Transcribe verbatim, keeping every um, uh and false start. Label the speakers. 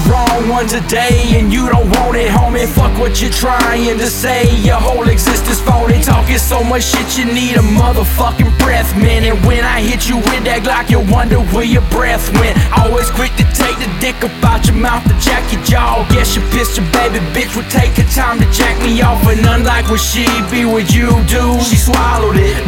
Speaker 1: wrong one today and you don't want it, homie. Fuck what you're trying to say, your whole existence phony. Talking so much shit you need a motherfucking breath, man. And when I hit you with that Glock, you wonder where your breath went. Always quick to take the dick up out your mouth to jack your jaw. Guess you pissed your baby bitch would take her time to jack me off. And unlike what she be with you do, she swallowed it.